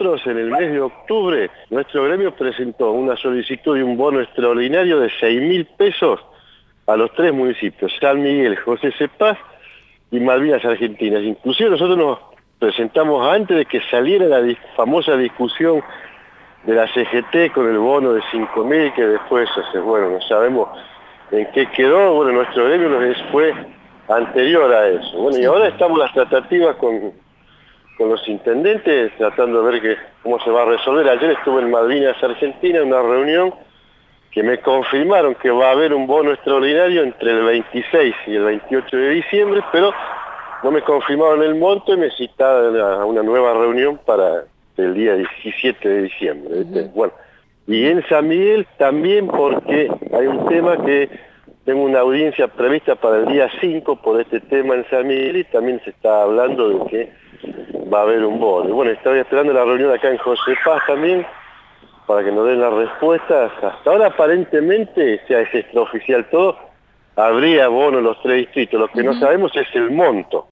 nosotros en el mes de octubre, nuestro gremio presentó una solicitud de un bono extraordinario de 6.000 pesos a los 3 municipios, San Miguel, José Cepaz y Malvinas Argentinas. Inclusive nosotros nos presentamos antes de que saliera la famosa discusión de la CGT con el bono de 5.000, que después, bueno, no sabemos en qué quedó. Bueno, nuestro gremio fue anterior a eso. Bueno, y ahora estamos en las tratativas con los intendentes, tratando de ver cómo se va a resolver. Ayer estuve en Malvinas Argentina en una reunión que me confirmaron que va a haber un bono extraordinario entre el 26 y el 28 de diciembre, pero no me confirmaron el monto y me citaron a una nueva reunión para el día 17 de diciembre. Bueno, y en San Miguel también, porque hay un tema que tengo una audiencia prevista para el día 5 por este tema en San Miguel, y también se está hablando de que va a haber un bono. Y bueno, estoy esperando la reunión acá en José Paz también, para que nos den las respuestas. Hasta ahora aparentemente, sea, es extraoficial todo, habría bono en los 3 distritos. Lo que no sabemos es el monto.